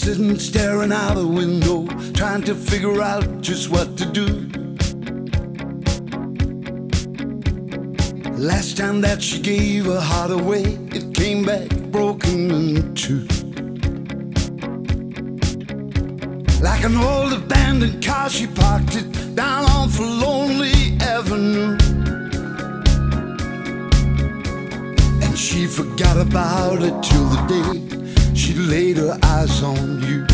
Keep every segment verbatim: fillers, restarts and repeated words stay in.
sitting staring out the window, trying to figure out just what to do. Last time that she gave her heart away, it came back broken in two. Like an old abandoned car, she parked it down on Lonely Avenue. And she forgot about it till the day she laid her eyes on you.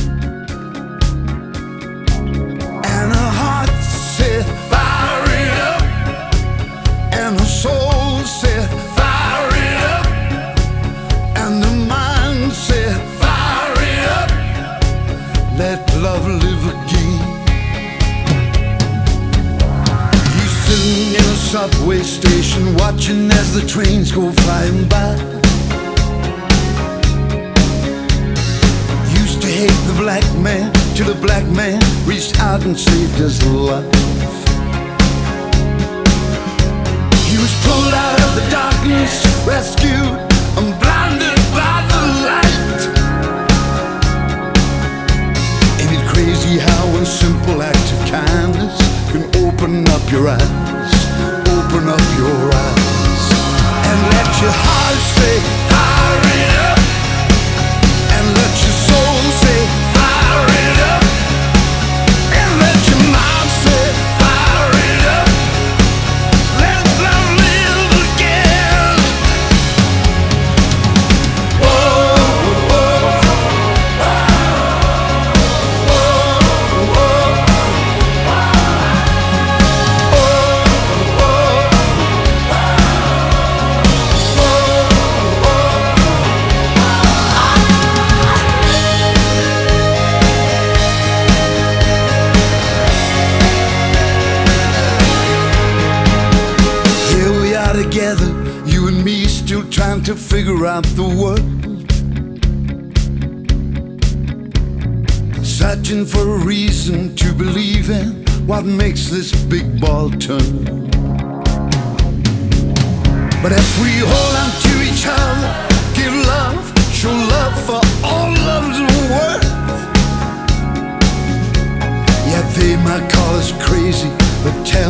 And her heart said, fire it up. And her soul said, fire it up. And her mind said, fire it up. Let love live again. He's sitting in a subway station, watching as the trains go flying by. Used to hate the black man, till the black man reached out and saved his life. He was pulled out of the darkness, rescued and blinded by the light. Ain't it crazy how a simple act of kindness can open up your eyes, open up your eyes, and let your heart say, fire it up, and let your soul say, fire it up, and let your mind say, fire it up. Let love live again. Whoa, whoa, whoa, whoa, whoa. Here we are together, you and me, still trying to figure out the world. Searching for a reason to believe in what makes this big ball turn. But if we hold on to each other, give love, show love for all love's worth. Yeah, they might call us crazy, but tell